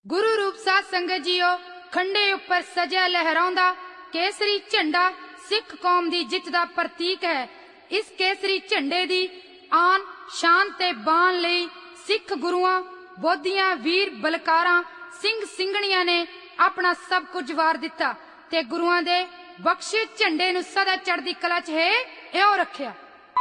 गुरु रूप साध संगत जीओ, खंडे उपर सजा लहराउंदा केसरी झंडा सिख कौम दी जित दा प्रतीक है। इस केसरी झंडे दी आन शान ते बान लई सिख गुरुआं, बोधियां, वीर बलकारां, सिंह सिंघणियां ने अपना सब कुछ वार दिता ते गुरुआं दे बख्शे झंडे नूं सदा चढ़दी कला च है इउं रखिया।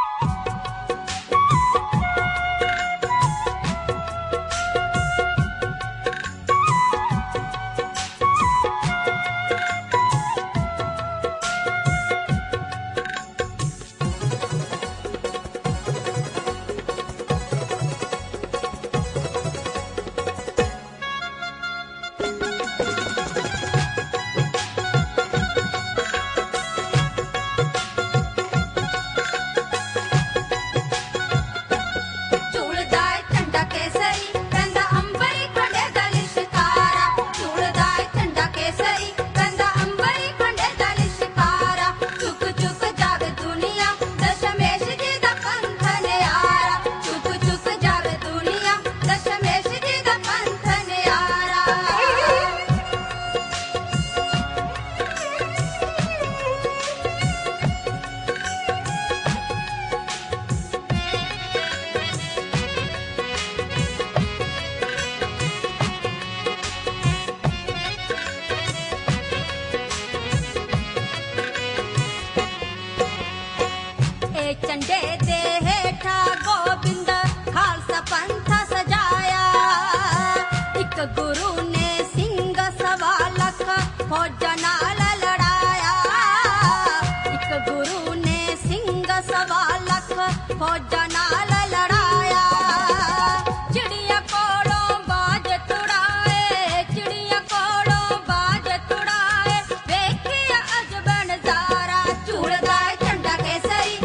झंडे दे हेठा गोबिंद खालसा पंथ सजाया। एक गुरु ने सिंह सवा लख फौजां नाल लड़ाया। एक गुरु ने सिंह सवा लख फौजां नाल लड़ाया। चिड़िया कोलों बाज तुड़ाए, चिड़िया कोलों बाज तुड़ाए, वेखिया अजब नजारा। झूलदा झंडा केसरी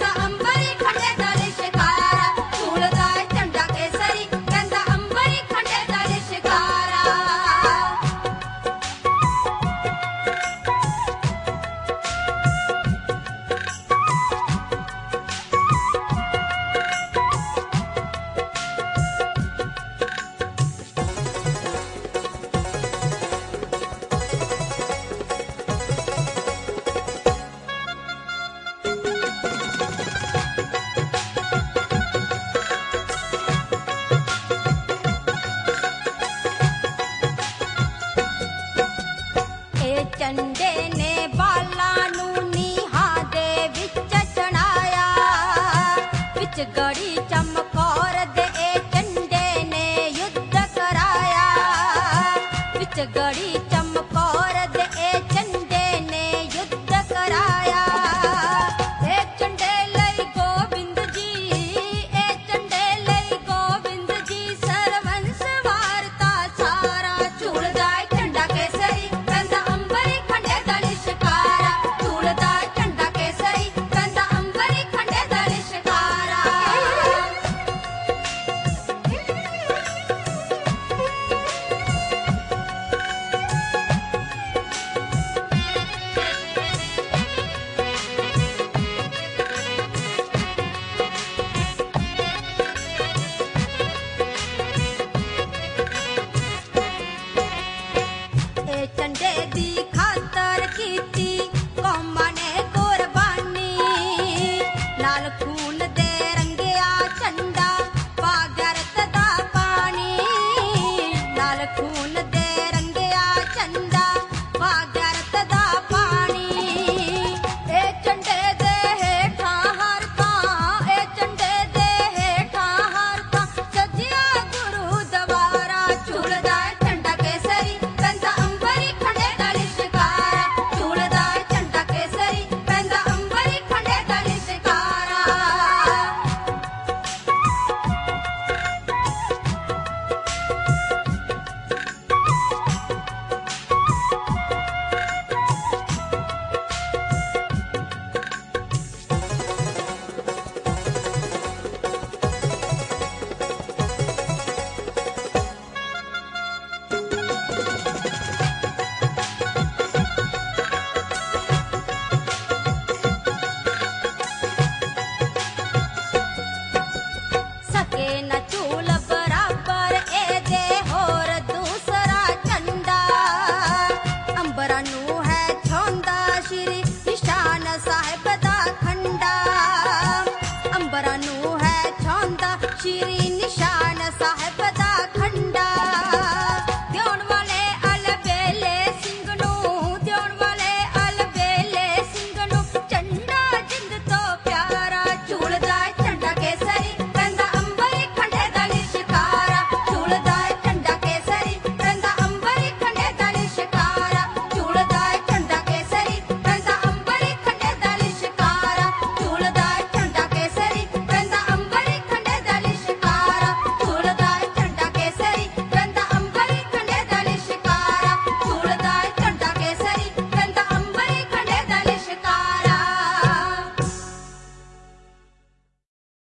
झंडे ने बाला नूं नीहां दे विच चढ़ाया। विच गड़ी चमकौर दे झंडे ने युद्ध कराया। विच गड़ी